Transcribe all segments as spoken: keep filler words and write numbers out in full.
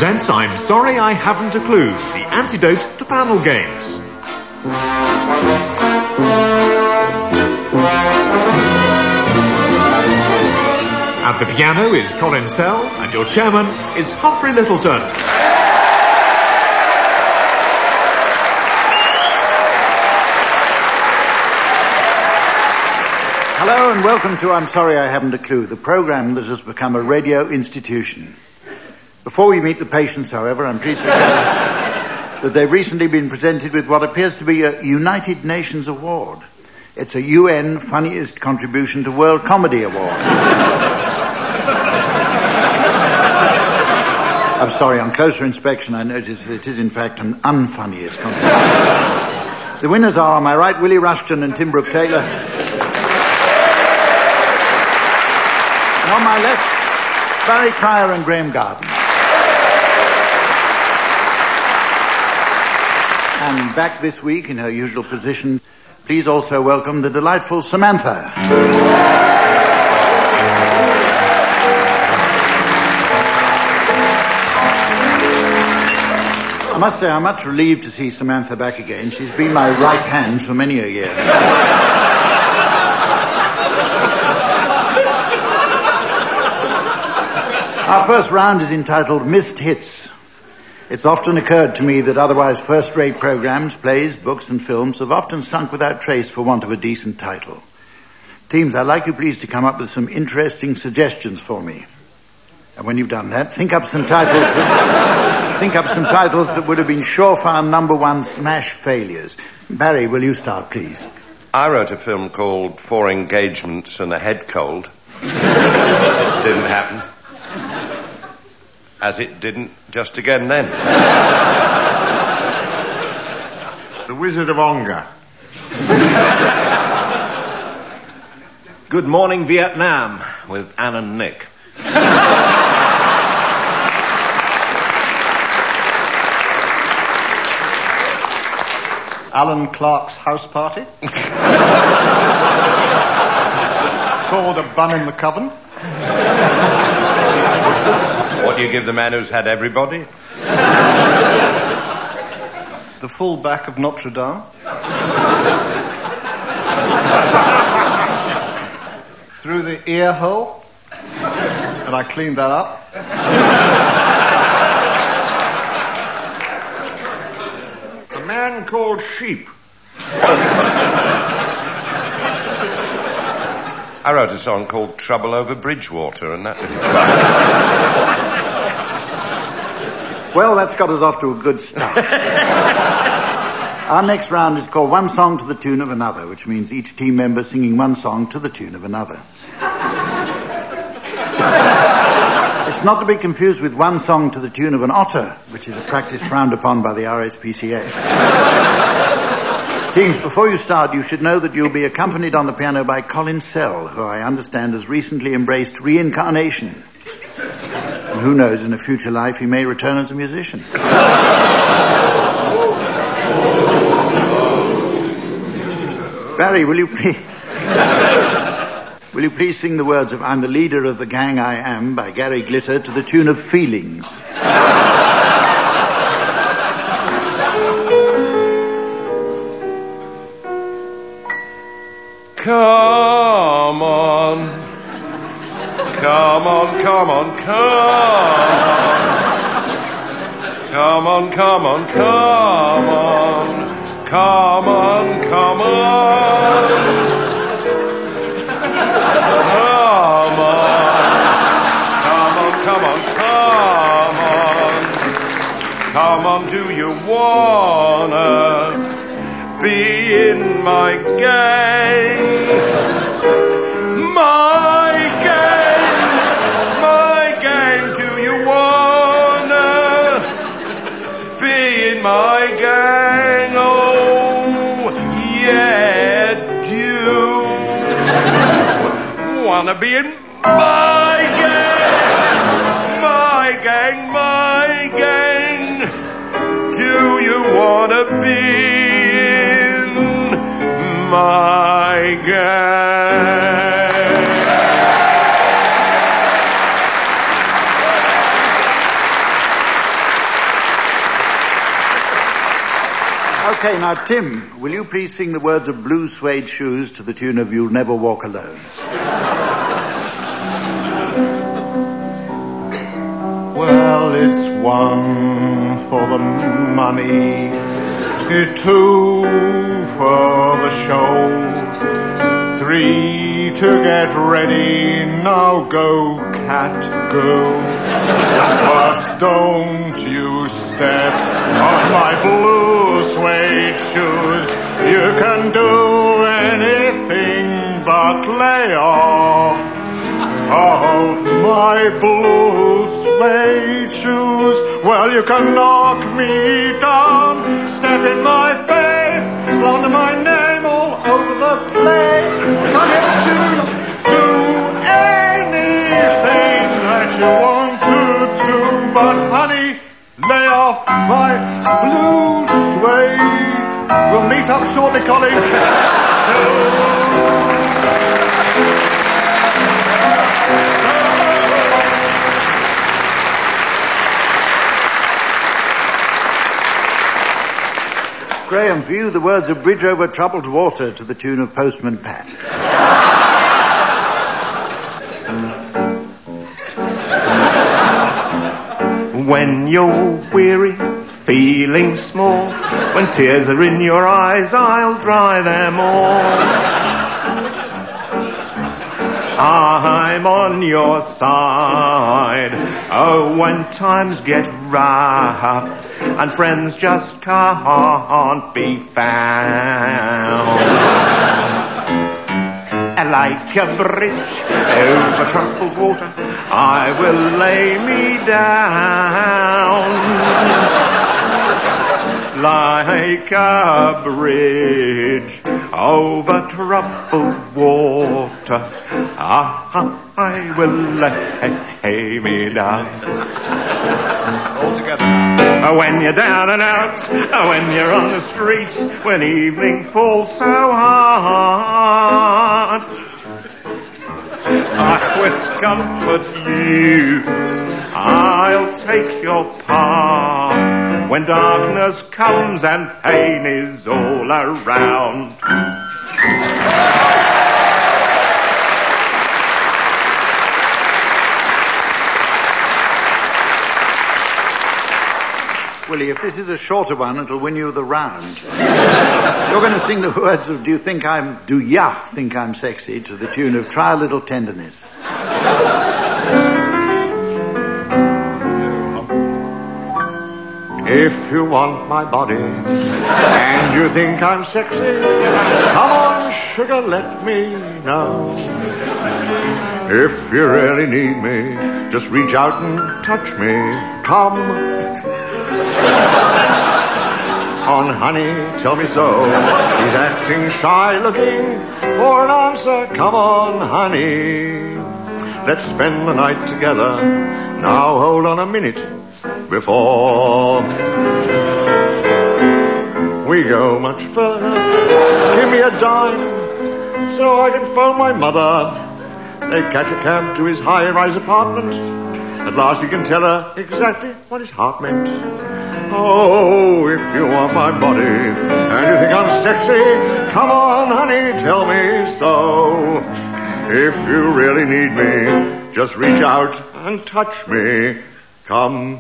presents I'm Sorry I Haven't a Clue, the antidote to panel games. At the piano is Colin Sell, and your chairman is Humphrey Littleton. Hello and welcome to I'm Sorry I Haven't a Clue, the programme that has become a radio institution. Before we meet the patients, however, I'm pleased to say that they've recently been presented with what appears to be a United Nations award. It's a U N Funniest Contribution to World Comedy Award. I'm sorry, on closer inspection I noticed that it is in fact an unfunniest contribution. The winners are, on my right, Willie Rushton and Tim Brooke-Taylor. And on my left, Barry Cryer and Graham Garden. And back this week in her usual position, please also welcome the delightful Samantha. I must say I'm much relieved to see Samantha back again. She's been my right hand for many a year. Our first round is entitled Missed Hits. It's often occurred to me that otherwise first-rate programmes, plays, books and films have often sunk without trace for want of a decent title. Teams, I'd like you please to come up with some interesting suggestions for me. And when you've done that, think up some titles that, think up some titles that would have been surefire number one smash failures. Barry, will you start, please? I wrote a film called Four Engagements and a Head Cold. Didn't happen. As it didn't just again then. The Wizard of Onga. Good Morning Vietnam with Ann and Nick. Alan Clark's House Party. Called A Bun in the Coven. What do you give the man who's had everybody? The Full Back of Notre Dame. Through the Ear Hole. And I cleaned that up. A Man Called Sheep. I wrote a song called Trouble Over Bridgewater, and that didn't... Well, that's got us off to a good start. Our next round is called One Song to the Tune of Another, which means each team member singing one song to the tune of another. It's not to be confused with one song to the tune of an otter, which is a practice frowned upon by the R S P C A. Teams, before you start, you should know that you'll be accompanied on the piano by Colin Sell, who I understand has recently embraced reincarnation. And who knows, in a future life, he may return as a musician. Barry, will you please... will you please sing the words of I'm the Leader of the Gang I Am by Gary Glitter to the tune of Feelings? Come on. Come on, come on, come on. Come on, come on, come on. Come on, come on. Come on. Come on, come on, come on. Come on, do you wanna be in my gang? My My gang, oh, yeah, do wanna be in my gang, my gang, my gang, do you wanna be in my gang? Okay, now, Tim, will you please sing the words of Blue Suede Shoes to the tune of You'll Never Walk Alone? Well, it's one for the money, two for the show, three to get ready. Now go, cat, go. But don't you step on my blue suede shoes. You can do anything but lay off of my blue suede shoes. Well, you can knock me down, step in my face, slander my name all over the place. Come here to do anything that you want to do, but honey, lay off my blue suede. We'll meet up shortly, colleagues. Graham, for you, the words of Bridge Over Troubled Water to the tune of Postman Pat. When you're weary, feeling small, when tears are in your eyes, I'll dry them all. I'm on your side. Oh, when times get rough and friends just can't be found. Like a bridge over troubled water, I will lay me down. Like a bridge over troubled water, I will lay me down. All together. When you're down and out, when you're on the street, when evening falls so hard, I will comfort you, I'll take your part. When darkness comes and pain is all around. Willie, if this is a shorter one, it'll win you the round. You're going to sing the words of Do you think I'm, do ya think I'm sexy to the tune of Try a Little Tenderness. If you want my body and you think I'm sexy, come on, sugar, let me know. If you really need me, just reach out and touch me. Come on, honey, tell me so. She's acting shy, looking for an answer. Come on, honey, let's spend the night together. Now hold on a minute before we go much further. Give me a dime so I can phone my mother. They catch a cab to his high-rise apartment. At last he can tell her exactly what his heart meant. Oh, if you want my body and you think I'm sexy, come on, honey, tell me so. If you really need me, just reach out and touch me. Come.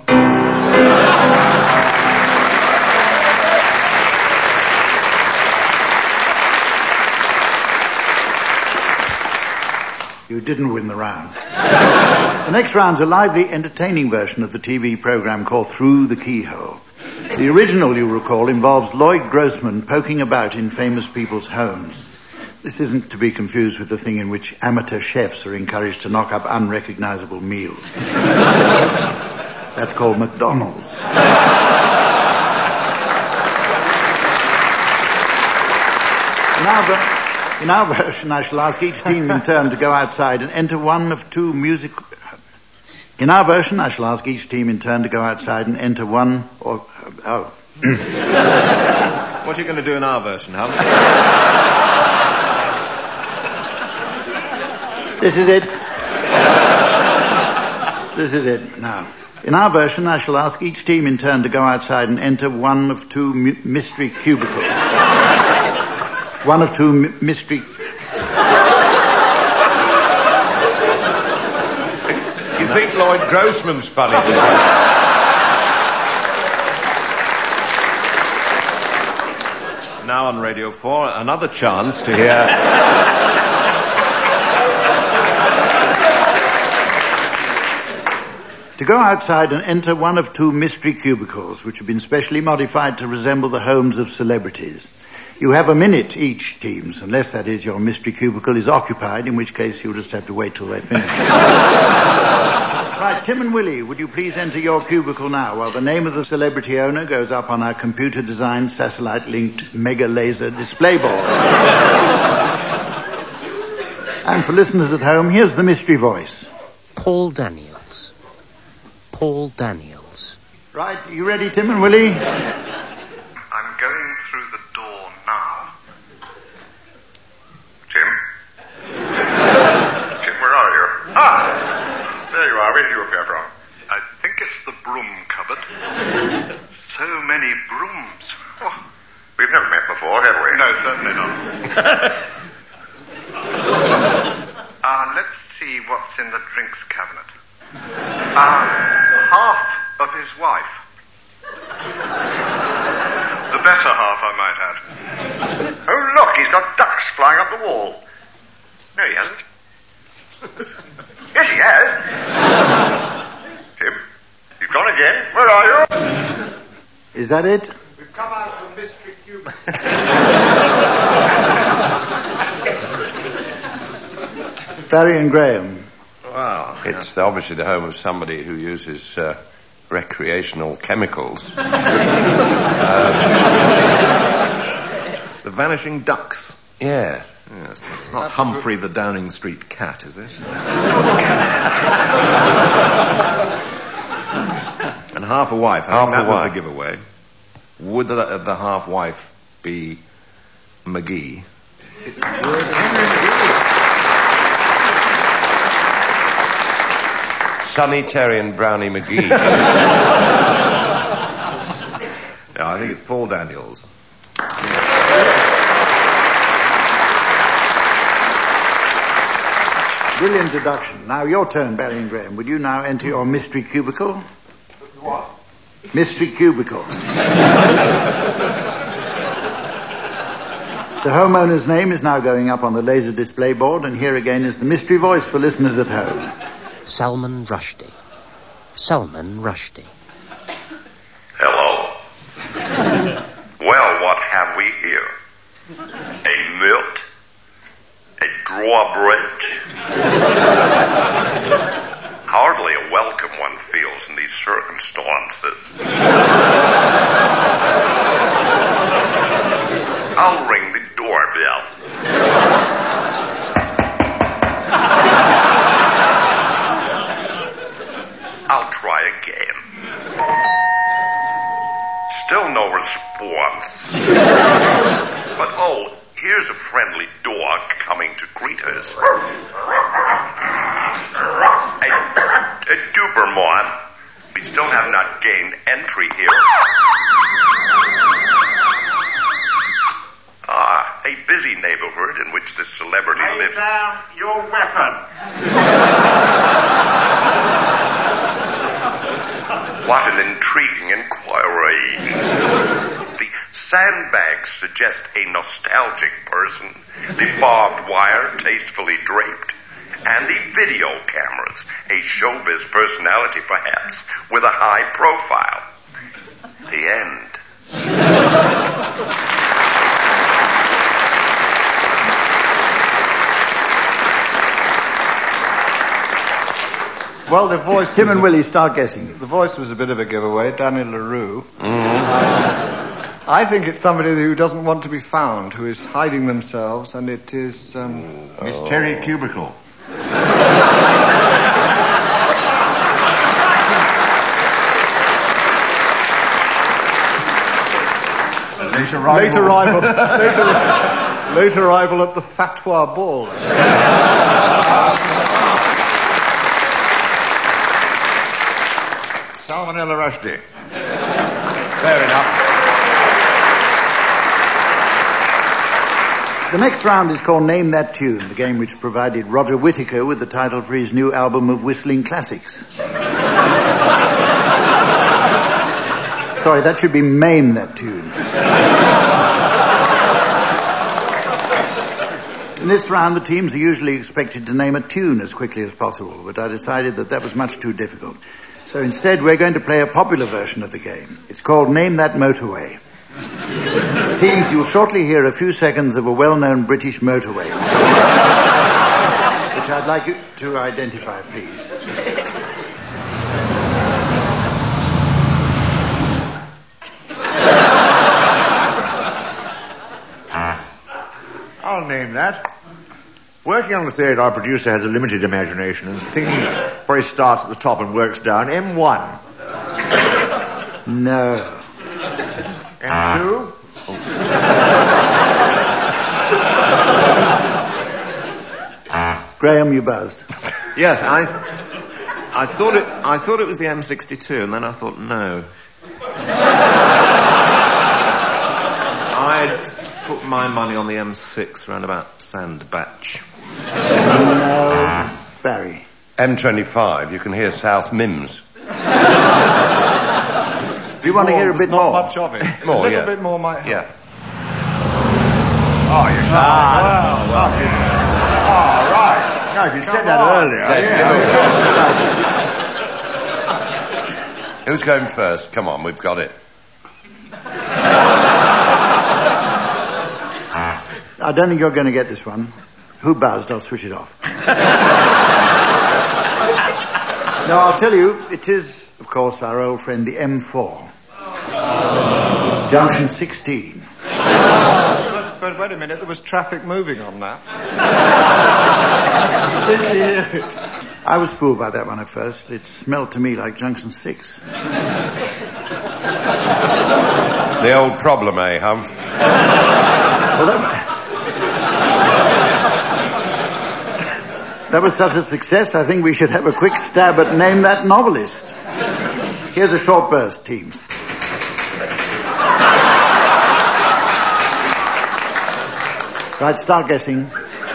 You didn't win the round. The next round's a lively, entertaining version of the T V program called Through the Keyhole. The original, you recall, involves Lloyd Grossman poking about in famous people's homes. This isn't to be confused with the thing in which amateur chefs are encouraged to knock up unrecognizable meals. That's called McDonald's. Now, but in our version, I shall ask each team in turn to go outside and enter one of two music... In our version, I shall ask each team in turn to go outside and enter one or... Oh. What are you going to do in our version, Hal? This is it. This is it. Now, In our version, I shall ask each team in turn to go outside and enter one of two my- mystery cubicles. One of two mi- mystery... You think Lloyd Grossman's funny? Now on Radio four, another chance to hear... To go outside and enter one of two mystery cubicles, which have been specially modified to resemble the homes of celebrities. You have a minute each, teams, unless, that is, your mystery cubicle is occupied, in which case you'll just have to wait till they're finished. Right, Tim and Willie, would you please enter your cubicle now, while the name of the celebrity owner goes up on our computer-designed, satellite-linked, mega-laser display board. And for listeners at home, here's the mystery voice. Paul Daniels. Paul Daniels. Right, you ready, Tim and Willie? I'm going through the door now. Tim? Tim, where are you? Ah! There you are. Where did you appear from? I think it's the broom cupboard. So many brooms. Oh, we've never met before, have we? No, certainly not. Ah, uh, let's see what's in the drinks cabinet. Ah, uh, half of his wife. The better half, I might add. Oh, look, he's got ducks flying up the wall. No, he hasn't. Yes, he has. Tim, you've gone again. Where are you? Is that it? We've come out of the mystery cube. Barry and Graham. Well, it's obviously the home of somebody who uses uh, recreational chemicals. um, the Vanishing Ducks. Yeah. Yes, it's not That's Humphrey the Downing Street cat, is it? And half a wife. I Half think that a was wife. the giveaway. Would the, the half wife be McGee? It would. Sonny Terry and Brownie McGee. No, I think it's Paul Daniels. Brilliant deduction. Now your turn, Barry and Graham. Would you now enter your mystery cubicle? What? Mystery cubicle. The homeowner's name is now going up on the laser display board, and here again is the mystery voice for listeners at home. Salman Rushdie. Salman Rushdie. Hello. Well, what have we here? A milt? A drawbridge? Hardly a welcome one feels in these circumstances. I'll ring the doorbell. I'll try again. Still no response. But oh, here's a friendly dog coming to greet us. A, a Doberman. We still have not gained entry here. Ah, a busy neighborhood in which this celebrity Lay lives. down your weapon. What an intriguing inquiry. The sandbags suggest a nostalgic person, the barbed wire tastefully draped, and the video cameras, a showbiz personality perhaps, with a high profile. The end. Well, the voice... Tim and a, Willie, start guessing. The voice was a bit of a giveaway, Danny LaRue. Mm-hmm. Uh, I think it's somebody who doesn't want to be found, who is hiding themselves, and it is... Um, Miss oh. Terry Cubicle. Late arrival. Late arrival. Late, late arrival at the Fatwa Ball. Salmonella Rushdie. Fair enough. The next round is called Name That Tune, the game which provided Roger Whittaker with the title for his new album of whistling classics. Sorry, that should be Maim That Tune. In this round, the teams are usually expected to name a tune as quickly as possible, but I decided that that was much too difficult. So instead, we're going to play a popular version of the game. It's called Name That Motorway. Teams, you'll shortly hear a few seconds of a well-known British motorway, which I'd like you to identify, please. I'll name that. Working on the theory that our producer has a limited imagination and thinking where he starts at the top and works down, M one. No. M two? Graham, you buzzed. Yes, I, I thought it. I thought it was the M sixty-two, and then I thought no. I'd put my money on the M six round about Sandbach. No. Barry. M twenty-five. You can hear South Mims. Do you want to hear a bit not more? Much of it. More, a little yeah. bit more might help. Yeah. Oh, you're Ah, wow. Well, oh, right. No, if you'd said that earlier. Yeah. Who's going first? Come on, we've got it. I don't think you're going to get this one. Who buzzed? I'll switch it off. No, I'll tell you, it is, of course, our old friend, the M four. Junction sixteen. But, but wait a minute, there was traffic moving on that. Distinctly hear it. I was fooled by that one at first. It smelled to me like Junction six. The old problem, eh, Humph? Well, that, that was such a success, I think we should have a quick stab at Name That Novelist. Here's a short burst, teams. Right, start guessing.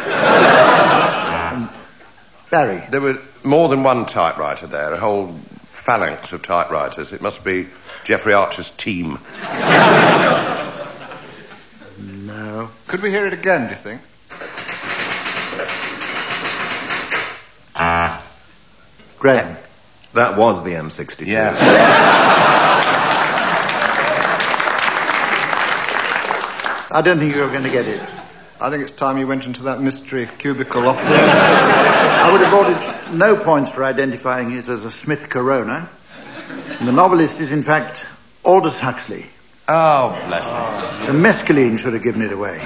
Um, Barry. There were more than one typewriter there, a whole phalanx of typewriters. It must be Geoffrey Archer's team. No. Could we hear it again, do you think? Graham. That was the M sixty-two. Yeah. I don't think you're going to get it. I think it's time you went into that mystery cubicle off. I would have awarded no points for identifying it as a Smith Corona. And the novelist is, in fact, Aldous Huxley. Oh, bless him. The mescaline should have given it away.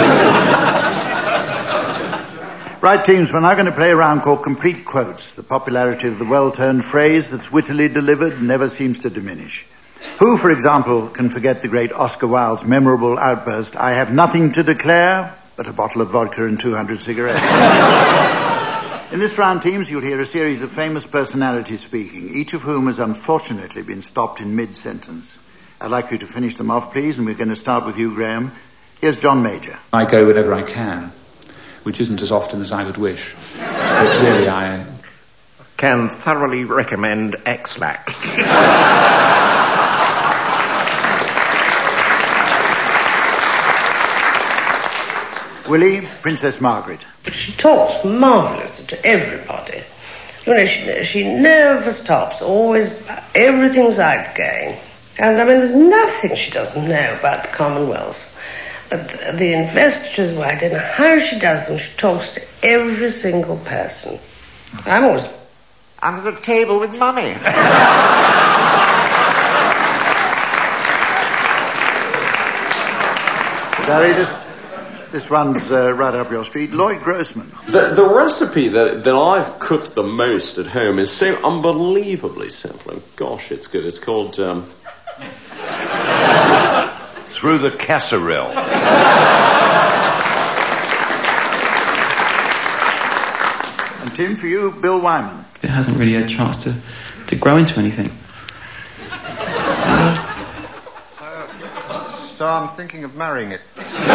Right, teams, we're now going to play a round called Complete Quotes. The popularity of the well-turned phrase that's wittily delivered never seems to diminish. Who, for example, can forget the great Oscar Wilde's memorable outburst, "I have nothing to declare but a bottle of vodka and two hundred cigarettes." In this round, teams, you'll hear a series of famous personalities speaking, each of whom has unfortunately been stopped in mid-sentence. I'd like you to finish them off, please, and we're going to start with you, Graham. Here's John Major. I go whenever I can, which isn't as often as I would wish. But really, I can thoroughly recommend X-Lax. Willie, Princess Margaret. But she talks marvellously to everybody. You know, she, she never stops, always, everything's outgoing. And, I mean, there's nothing she doesn't know about the Commonwealth. But the, the investitures, well, I don't know how she does them. She talks to every single person. I'm always under the table with Mummy. Barry, this, this runs uh, right up your street. Lloyd Grossman. The, the recipe that, that I've cooked the most at home is so unbelievably simple. And gosh, it's good. It's called... Um... Through the casserole. And Tim, for you, Bill Wyman. It hasn't really had a chance to, to grow into anything. so I'm thinking of marrying it.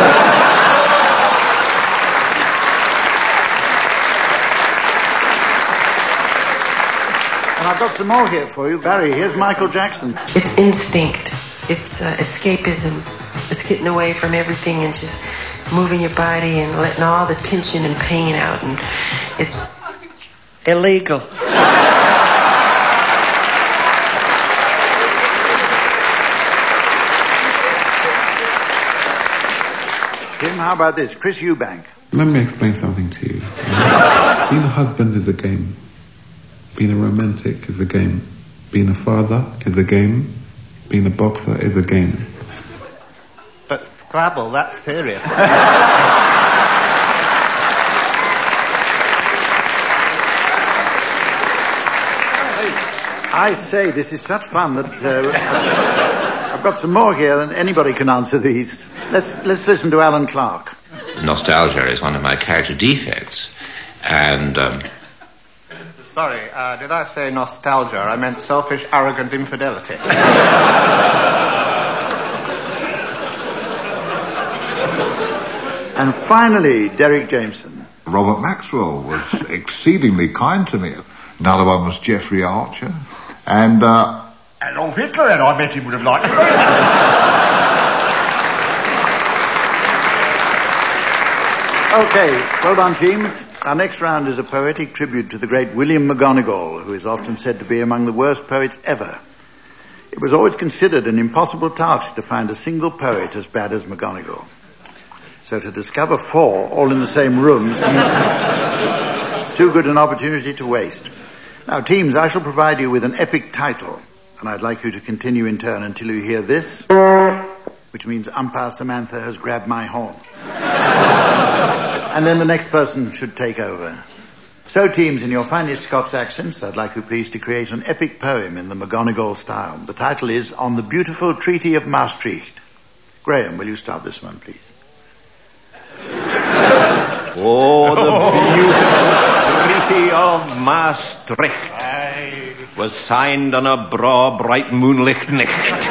And I've got some more here for you. Barry, here's Michael Jackson. It's instinct. It's uh, escapism. It's getting away from everything and just moving your body and letting all the tension and pain out. And it's illegal. Tim, how about this? Chris Eubank. Let me explain something to you. Being a husband is a game. Being a romantic is a game. Being a father is a game. Being a boxer is a game. But Scrabble, that's serious. I say, this is such fun that uh, I've got some more here and anybody can answer these. Let's let's listen to Alan Clark. Nostalgia is one of my character defects, and um, Sorry, uh, did I say nostalgia? I meant selfish, arrogant infidelity. And finally, Derek Jameson. Robert Maxwell was exceedingly kind to me. Another one was Jeffrey Archer. And, uh... Adolf Hitler, and I bet he would have liked it. Okay, well done, teams. Our next round is a poetic tribute to the great William McGonagall, who is often said to be among the worst poets ever. It was always considered an impossible task to find a single poet as bad as McGonagall. So to discover four, all in the same room, seems too good an opportunity to waste. Now, teams, I shall provide you with an epic title, and I'd like you to continue in turn until you hear this, which means umpire Samantha has grabbed my horn. And then the next person should take over. So, teams, in your finest Scots accents, I'd like you please to create an epic poem in the McGonagall style. The title is On the Beautiful Treaty of Maastricht. Graham, will you start this one, please? Oh, the beautiful Treaty of Maastricht was signed on a braw, bright moonlicht night.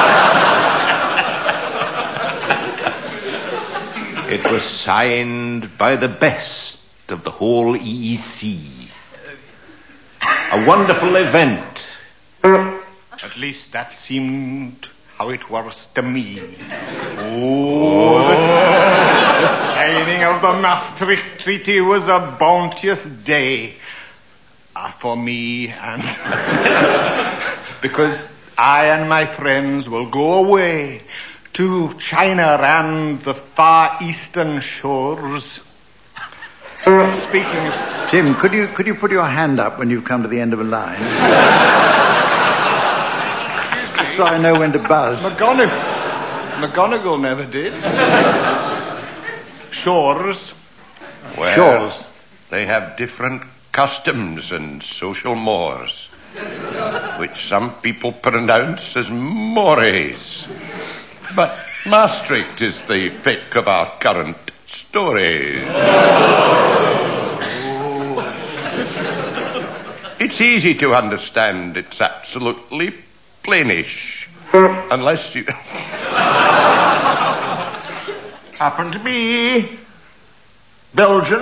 It was signed by the best of the whole E E C. A wonderful event. At least that seemed how it was to me. Oh, the, the signing of the Maastricht Treaty was a bounteous day uh, for me, and because I and my friends will go away to China and the far eastern shores. Speaking of... Tim, could you could you put your hand up when you've come to the end of a line? So I know when to buzz. McGonagall, McGonagall never did. Shores. Well, Shores. They have different customs and social mores, which some people pronounce as mores. But Maastricht is the pick of our current stories. It's easy to understand. It's absolutely plainish. Unless you... Happened to be Belgian.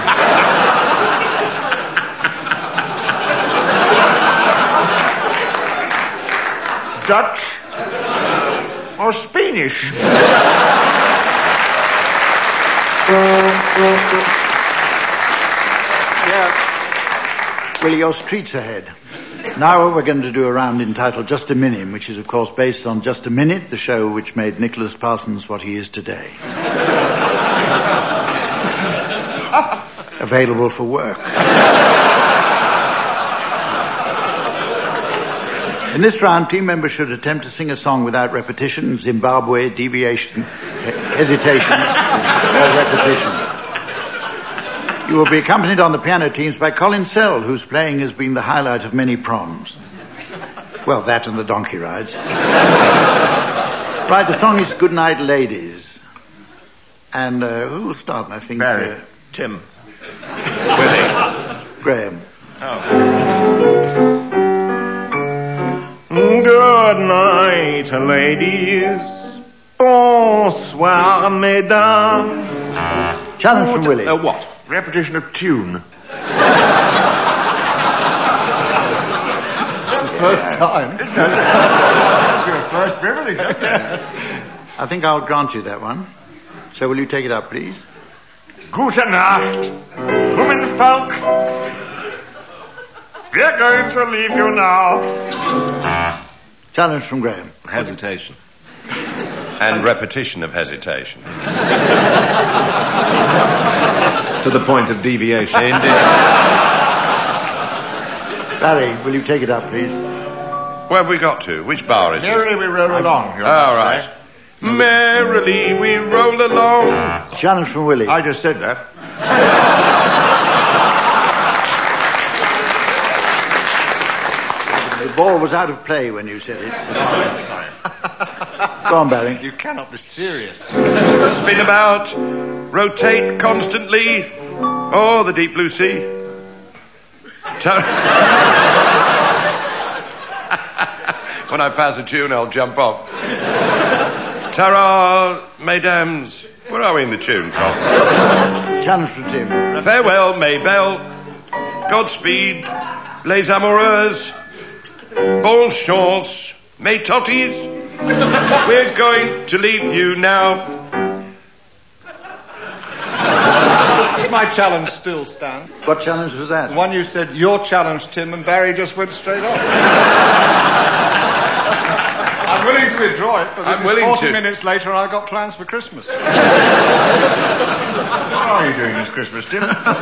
Dutch. Or Spanish. Yeah. Well, your streets ahead. Now we're going to do a round entitled Just a Minute, which is, of course, based on Just a Minute, the show which made Nicholas Parsons what he is today. Available for work. In this round, team members should attempt to sing a song without repetition, Zimbabwe, deviation, hesitation, or repetition. You will be accompanied on the piano, teams, by Colin Sell, whose playing has been the highlight of many proms. Well, that and the donkey rides. Right, the song is Goodnight Ladies. And uh, who will start, I think? Barry. Uh, Tim. Willie. Graham. Oh. Good night, ladies. Oh. Bonsoir, mesdames. Challenge from Willie. Uh, what? Repetition of tune. First time. That's your first Beverly, isn't it? I think I'll grant you that one. So will you take it up, please? Gute Nacht, Krummenfalk. We're going to leave you now. Challenge from Graham. Hesitation. And repetition of hesitation. To the point of deviation. Indeed. Barry, will you take it up, please? Where have we got to? Which bar is Merrily it? we roll along, All right. Merrily we roll along. Challenge from Willie. I just said that. The ball was out of play when you said it. Go on, Barry. You cannot be serious. Spin about. Rotate constantly. Oh, the deep blue sea. Tur- When I pass a tune, I'll jump off. Ta-ra, mesdames. Where are we in the tune, Tom? Challenge from Tim. Farewell, Maybelle. Godspeed, les amoureuses. Bon chance, mes totties. We're going to leave you now. My challenge still stands. What challenge was that? The one you said, your challenge, Tim, and Barry just went straight off. I'm willing to withdraw it, but this I'm is willing forty to. minutes later and I've got plans for Christmas. What are you doing this Christmas, Tim?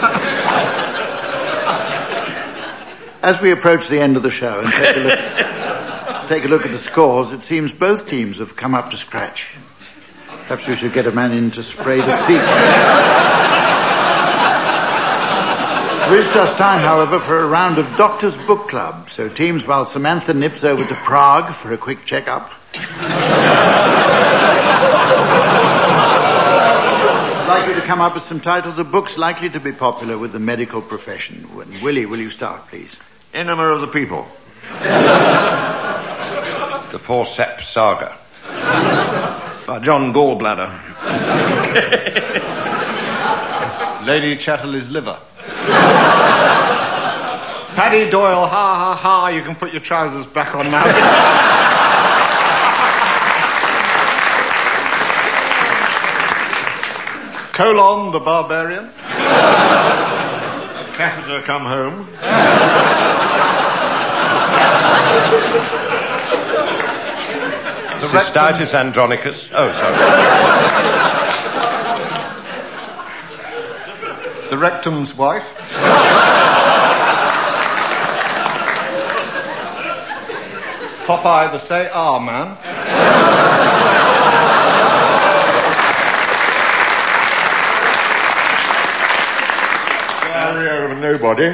As we approach the end of the show and take a look, take a look at the scores, it seems both teams have come up to scratch. Perhaps we should get a man in to spray the seat. There is just time, however, for a round of Doctor's Book Club. So teams, while Samantha nips over to Prague for a quick check-up. Likely to come up with some titles of books likely to be popular with the medical profession. Willie, will you start, please? Enema of the People. The Forceps Saga. By John Gallbladder. Lady Chatterley's Liver. Paddy Doyle, ha ha ha, you can put your trousers back on now. Colon the Barbarian. Catheter Come Home. The Cystitis Andronicus. Oh, sorry. The Rectum's Wife. Popeye the Say Ah Man. Diary of a Nobody.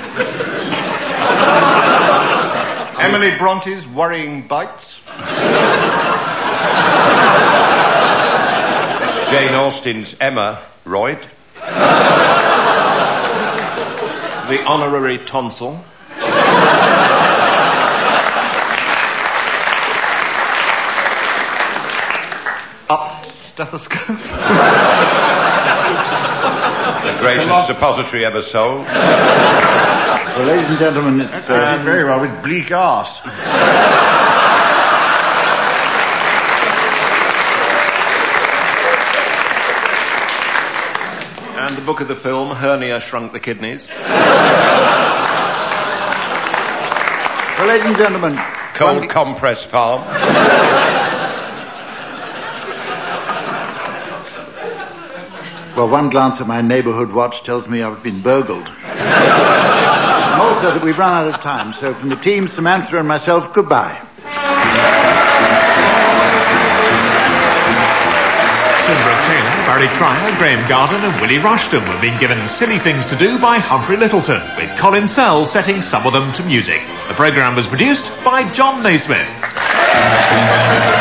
Emily Bronte's Worrying Bites. Jane Austen's Emma Royd. The Honorary Tonsil. Up Stethoscope. The greatest suppository ever sold. Well, ladies and gentlemen, it's... That goes in very well with bleak arse. And the book of the film, Hernia Shrunk the Kidneys. Well, ladies and gentlemen... Cold one... compress farm. Well, one glance at my neighbourhood watch tells me I've been burgled. And also that we've run out of time, so from the team, Samantha and myself, goodbye. Brooke Taylor, Barry Cryer, Graham Garden and Willie Rushton were being given Silly Things to Do by Humphrey Littleton, with Colin Sell setting some of them to music. The programme was produced by John Naismith.